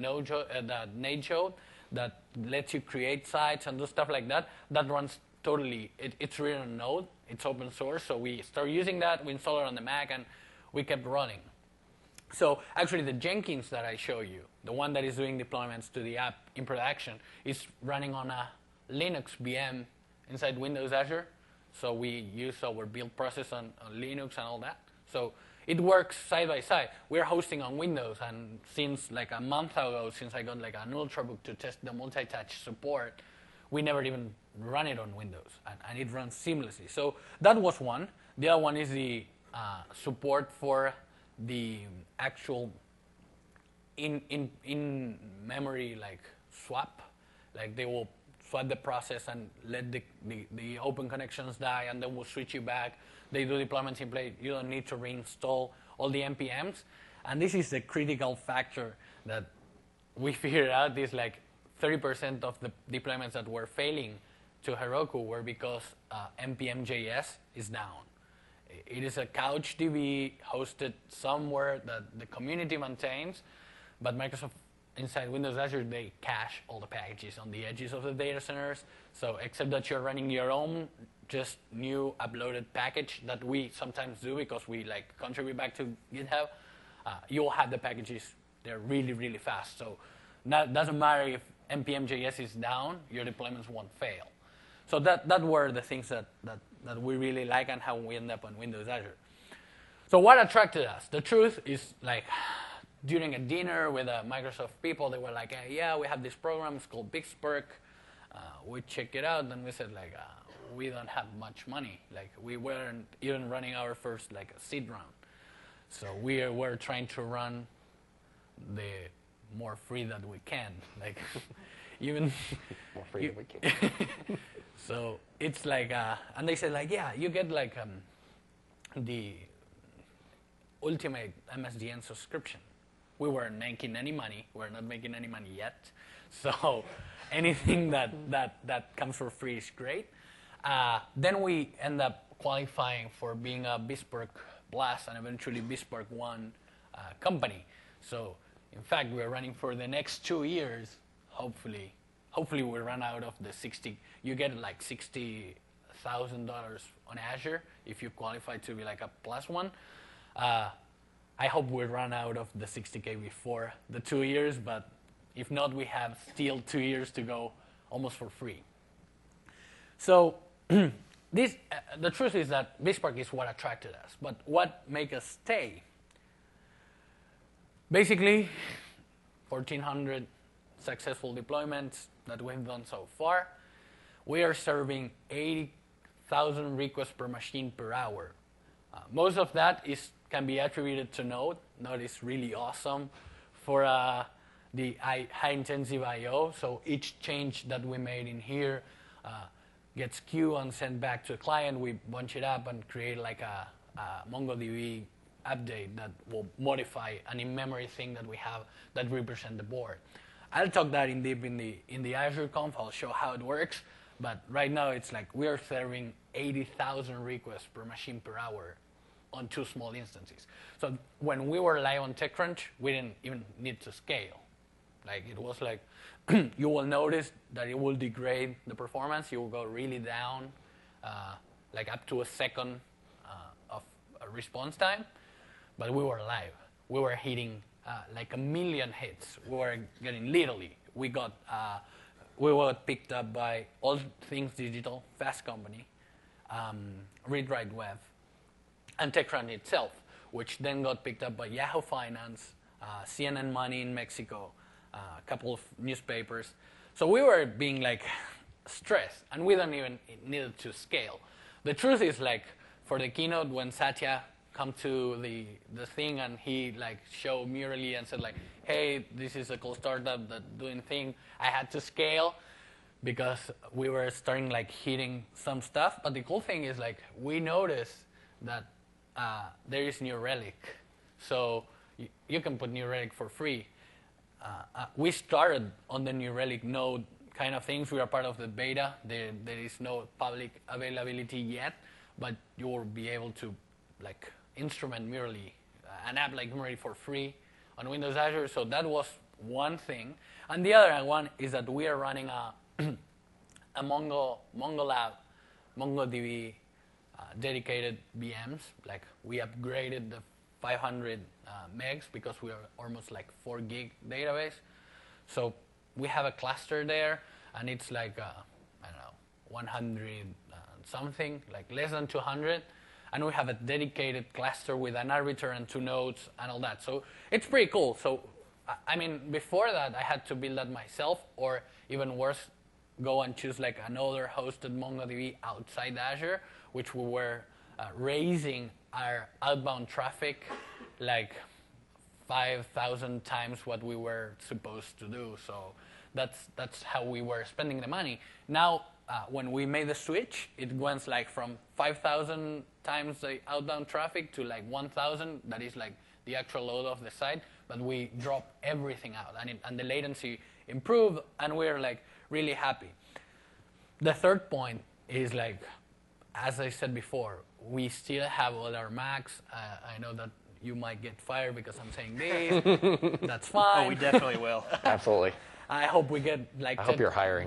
Nate showed, that lets you create sites and do stuff like that. That runs totally, it's written on Node, it's open source, so we started using that, we installed it on the Mac, and we kept running. So actually the Jenkins that I show you, the one that is doing deployments to the app in production, is running on a Linux VM inside Windows Azure. So we use our build process on Linux and all that. So it works side by side. We're hosting on Windows, and since like a month ago, since I got like an Ultrabook to test the multi-touch support, we never even run it on Windows, and it runs seamlessly. So that was one. The other one is the support for the actual in memory like swap. Like they will swap the process and let the open connections die, and then we'll switch you back. They do deployments in place. You don't need to reinstall all the NPMs. And this is the critical factor that we figured out is like 30% of the deployments that were failing to Heroku were because npm.js is down. It is a CouchDB hosted somewhere that the community maintains, but Microsoft inside Windows Azure, they cache all the packages on the edges of the data centers. So except that you're running your own just new uploaded package that we sometimes do because we like contribute back to GitHub, you'll have the packages. They're really, really fast. So it doesn't matter if npm.js is down, your deployments won't fail. So that were the things that we really like and how we end up on Windows Azure. So what attracted us? The truth is, like, during a dinner with Microsoft people, they were like, yeah, we have this program, it's called BigSpark. We checked it out, and we said, like, we don't have much money. Like, we weren't even running our first, like, seed round. So we were trying to run the more free that we can. Like, even... more free than we can. So it's like, and they said, like, yeah, you get, like, the ultimate MSDN subscription. We weren't making any money. We're not making any money yet. So anything that comes for free is great. Then we end up qualifying for being a BizSpark Blast and eventually BizSpark One company. So in fact, we're running for the next 2 years. Hopefully we run out of the 60. You get like $60,000 on Azure if you qualify to be like a plus one. I hope we run out of the 60K before the 2 years, but if not, we have still 2 years to go almost for free. So the truth is that BizSpark is what attracted us, but what made us stay? Basically, 1,400 successful deployments that we've done so far. We are serving 80,000 requests per machine per hour. Most of that can be attributed to Node. Node is really awesome for the high-intensive I/O. So each change that we made in here gets queued and sent back to the client. We bunch it up and create like a MongoDB update that will modify an in-memory thing that we have that represent the board. I'll talk that in deep in the Azure Conf. I'll show how it works. But right now, it's like we are serving 80,000 requests per machine per hour on 2 small instances. So when we were live on TechCrunch, we didn't even need to scale. Like, it was like, you will notice that it will degrade the performance. You will go really down, like up to a second of a response time. But we were live. We were hitting like 1 million hits. We were getting literally. We were picked up by All Things Digital, Fast Company, ReadWriteWeb, and TechCrunch itself, which then got picked up by Yahoo Finance, CNN Money in Mexico, a couple of newspapers. So we were being like stressed, and we don't even need to scale. The truth is, like, for the keynote, when Satya come to the thing and he like showed Murali and said like, hey, this is a cool startup that's doing thing, I had to scale because we were starting like hitting some stuff. But the cool thing is, like, we noticed that there is New Relic. So you can put New Relic for free. We started on the New Relic node kind of things. We are part of the beta. There is no public availability yet, but you will be able to like instrument Murali, an app like Murali for free on Windows Azure. So that was one thing. And the other one is that we are running a MongoLab, MongoDB dedicated VMs. Like, we upgraded the 500 megs because we are almost like 4 gig database. So we have a cluster there, and it's like, I don't know, 100 something, like less than 200. And we have a dedicated cluster with an arbiter and 2 nodes and all that. So it's pretty cool. So, I mean, before that, I had to build that myself, or even worse, go and choose like another hosted MongoDB outside Azure, which we were raising our outbound traffic like 5,000 times what we were supposed to do. So that's how we were spending the money. Now, when we made the switch, it went like from 5,000 times the outbound traffic to like 1,000. That is like the actual load of the site. But we dropped everything out, and the latency improved, and we're like really happy. The third point is, like, as I said before, we still have all our Macs. I know that you might get fired because I'm saying this. That's fine. Oh, we definitely will. Absolutely. I hope we get like. I hope you're hiring.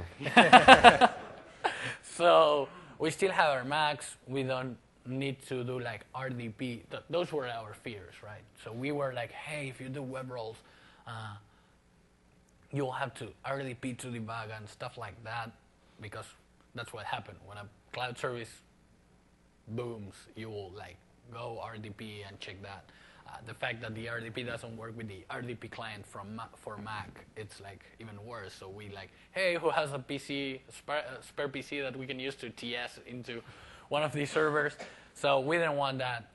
So we still have our Macs. We don't need to do like RDP. Those were our fears, right? So we were like, hey, if you do web rolls, you'll have to RDP to debug and stuff like that, because that's what happened. When a cloud service booms, you will like go RDP and check that. The fact that the RDP doesn't work with the RDP client for Mac, it's like even worse. So we like, hey, who has a PC, spare PC that we can use to TS into one of these servers? So we didn't want that.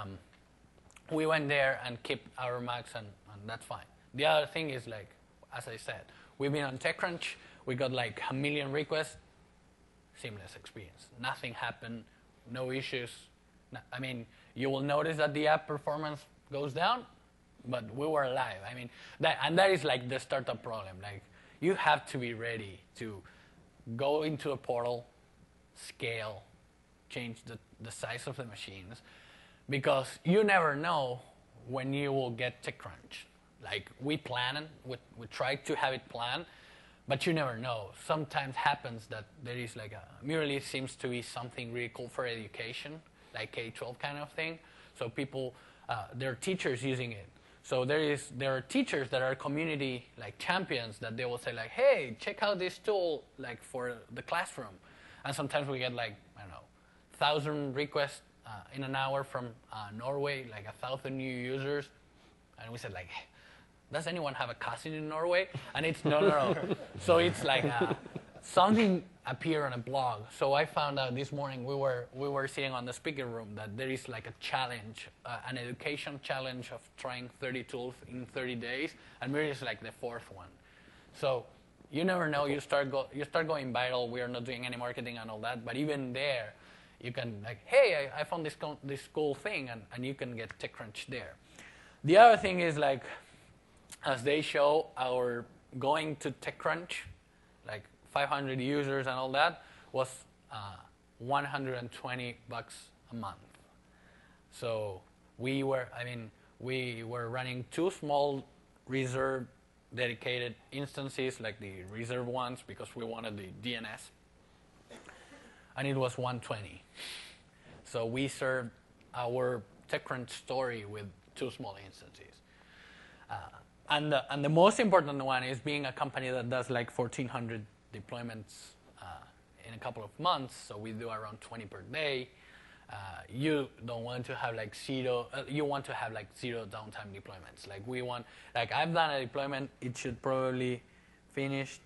We went there and kept our Macs, and that's fine. The other thing is, like, as I said, we've been on TechCrunch. We got like 1 million requests. Seamless experience. Nothing happened. No issues. I mean, you will notice that the app performance goes down, but we were live. I mean, that is like the startup problem. Like, you have to be ready to go into a portal, scale, change the size of the machines, because you never know when you will get TechCrunch. Like, we try to have it planned, but you never know. Sometimes happens that there is like Mirrorly seems to be something really cool for education, like K-12 kind of thing. So people, there are teachers using it. So there are teachers that are community like champions that they will say like, hey, check out this tool like for the classroom. And sometimes we get like, I don't know, 1,000 requests in an hour from Norway, like 1,000 new users. And we said like, does anyone have a cousin in Norway? And it's no. So it's like something appeared on a blog. So I found out this morning we were sitting on the speaker room that there is like a challenge, an education challenge of trying 30 tools in 30 days, and Mirrorly is like the 4th one. So you never know. You start going viral. We are not doing any marketing and all that, but even there, you can like, hey, I found this cool thing, and you can get TechCrunch there. The other thing is like, as they show, our going to TechCrunch, like 500 users and all that, was $120 a month. So we were running 2 small reserve dedicated instances, like the reserve ones, because we wanted the DNS, and it was 120. So we served our TechCrunch story with 2 small instances. And the most important one is being a company that does like 1,400 deployments in a couple of months. So we do around 20 per day. You don't want to have like zero. You want to have like 0 downtime deployments. Like we want. Like I've done a deployment. It should probably finished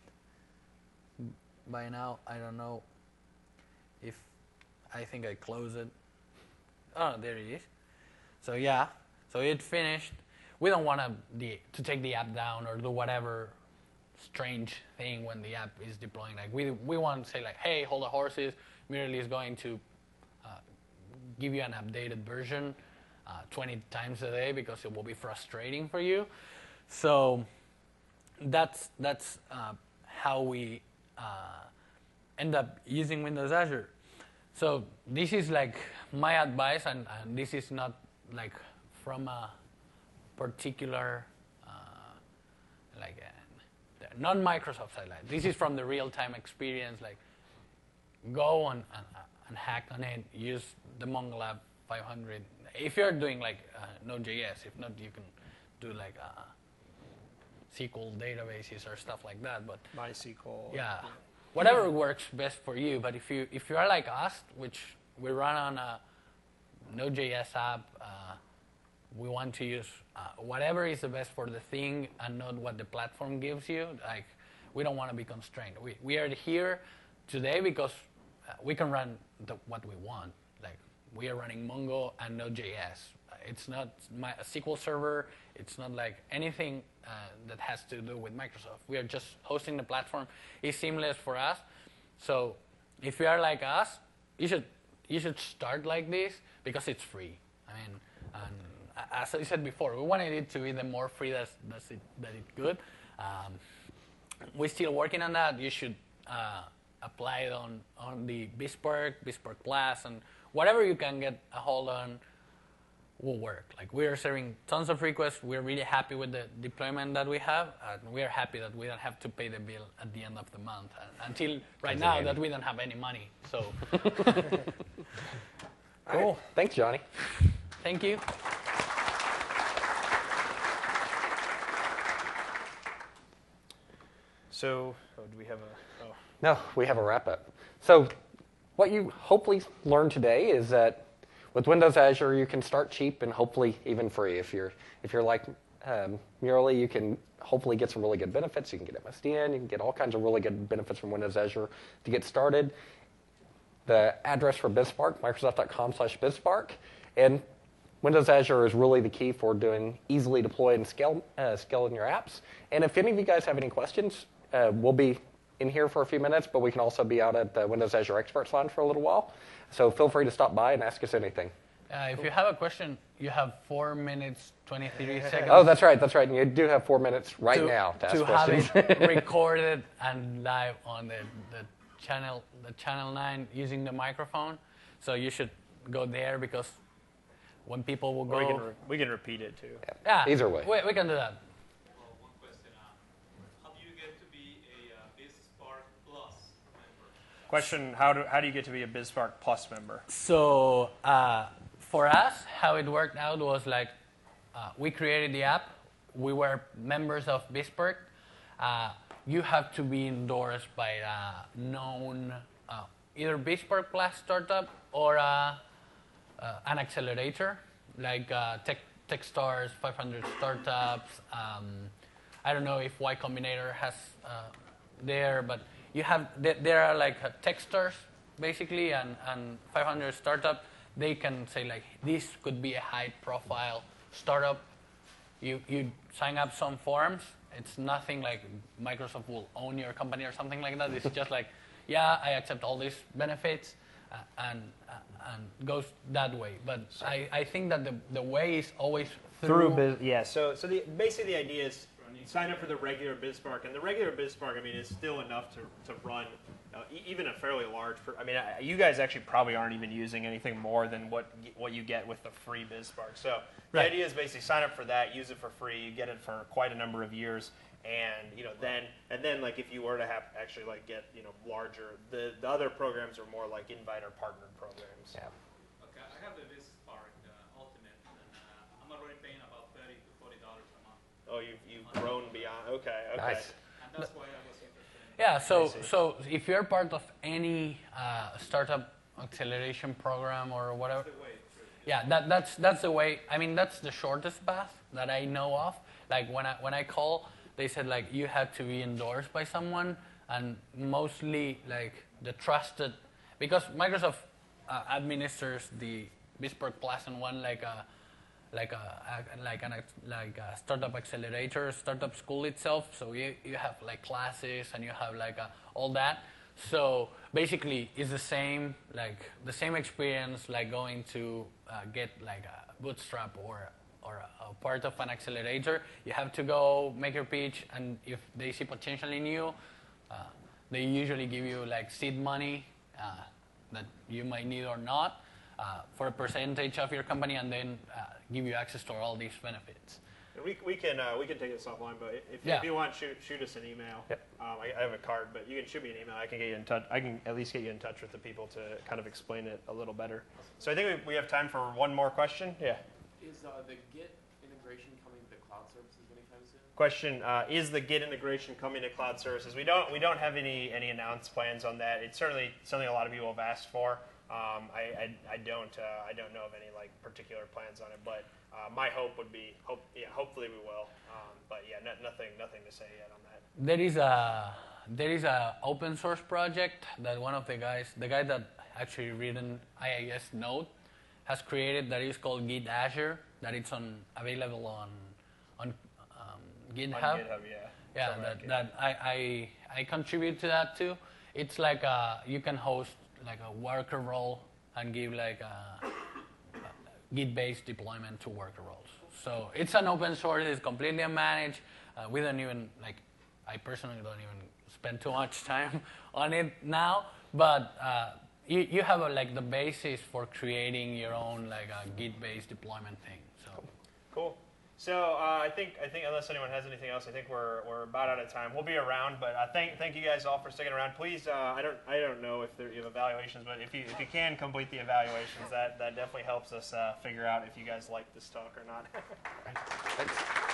by now. I don't know if I think I closed it. Oh, there it is. So yeah. So it finished. We don't want to take the app down or do whatever strange thing when the app is deploying. Like we want to say like, hey, hold the horses. Mirrorly is going to give you an updated version 20 times a day because it will be frustrating for you. So that's how we end up using Windows Azure. So this is like my advice, and this is not like from a particular not Microsoft side. Like, this is from the real-time experience. Like, go and hack on it. Use the MongoLab 500. If you're doing like Node.js, if not, you can do like SQL databases or stuff like that. But MySQL. Yeah, whatever works best for you. But if you are like us, which we run on a Node.js app. We want to use whatever is the best for the thing and not what the platform gives you. Like, we don't want to be constrained. We are here today because we can run what we want. Like, we are running Mongo and Node.js. It's not a SQL server. It's not like anything that has to do with Microsoft. We are just hosting the platform. It's seamless for us. So if you are like us, you should start like this because it's free. I mean, as I said before, we wanted it to be the more free that it could. We're still working on that. You should apply it on the Bespark Plus, and whatever you can get a hold on. will work. Like we are serving tons of requests. We're really happy with the deployment that we have, and we are happy that we don't have to pay the bill at the end of the month. Until right now that we don't have any money. So Cool. Thanks, Johnny. thank you. So, do we have a? Oh. No, we have a wrap-up. So what you hopefully learned today is that with Windows Azure, you can start cheap and hopefully even free. If you're like Murali, you can hopefully get some really good benefits. You can get MSDN. You can get all kinds of really good benefits from Windows Azure to get started. The address for BizSpark, Microsoft.com/BizSpark. And Windows Azure is really the key for doing easily deploy and scaling your apps. And if any of you guys have any questions, we'll be in here for a few minutes, but we can also be out at the Windows Azure Experts Lounge for a little while. So feel free to stop by and ask us anything. If you have a question, you have 4 minutes, 23 seconds. Oh, that's right. And you do have 4 minutes now to ask questions. Have it recorded and live on the channel 9 using the microphone. So you should go there because when people will go... We can repeat it, too. Yeah, either way. We can do that. Well, one question. How do you get to be a BizSpark Plus member? Question, how do you get to be a BizSpark Plus member? So for us, how it worked out was like we created the app. We were members of BizSpark. You have to be endorsed by a known either BizSpark Plus startup or an accelerator, like Techstars, 500 Startups. I don't know if Y Combinator has there, but you have there are like Techstars basically and 500 Startup. They can say like this could be a high-profile startup. You sign up some forms. It's nothing like Microsoft will own your company or something like that. It's just like, yeah, I accept all these benefits. And goes that way. But I think that the way is always through. Yeah. So basically the idea is you sign up for the regular BizSpark, and the regular BizSpark, I mean, is still enough to run even a fairly large. You guys actually probably aren't even using anything more than what you get with the free BizSpark. So the idea is basically sign up for that, use it for free, you get it for quite a number of years. And then like if you were to have actually like get larger, the other programs are more like invite or partnered programs. Yeah. Okay, I have the BizSpark Ultimate, and I'm already paying about $30 to $40 a month. Oh, you've grown beyond. Okay. Nice. And that's why I was interested in. Yeah. So if you're part of any startup acceleration program or whatever. That's the way. Yeah, that's the way. I mean, that's the shortest path that I know of. Like when I call. They said like you had to be endorsed by someone, and mostly like the trusted, because Microsoft administers the BizSpark Plus and one like a startup accelerator, startup school itself. So you have like classes and you have like all that. So basically, it's the same experience like going to get like a bootstrap or a part of an accelerator. You have to go make your pitch, and if they see potential in you, they usually give you like seed money that you might need or not for a percentage of your company, and then give you access to all these benefits. We can take this offline, but if you want, shoot us an email. Yep. I have a card, but you can shoot me an email. I can get you in touch. I can at least get you in touch with the people to kind of explain it a little better. So I think we have time for one more question. Yeah. Is the Git integration coming to the cloud services anytime soon? Question: is the Git integration coming to cloud services? We don't have any announced plans on that. It's certainly something a lot of people have asked for. I don't know of any like particular plans on it, but my hope would be hopefully we will. But yeah, nothing to say yet on that. There is a open source project that one of the guy that actually written IIS Node has created that is called Git Azure, that it's available on GitHub. On GitHub, yeah. Yeah, that I contribute to that too. It's like you can host like a worker role and give like a Git-based deployment to worker roles. So it's an open source. It's completely unmanaged. We don't even I personally don't even spend too much time on it now. But you have like the basis for creating your own like a Git-based deployment thing. So Cool. So I think unless anyone has anything else, I think we're about out of time. We'll be around, but thank you guys all for sticking around. Please, I don't know if you have evaluations, but if you can complete the evaluations, that definitely helps us figure out if you guys like this talk or not. Thanks.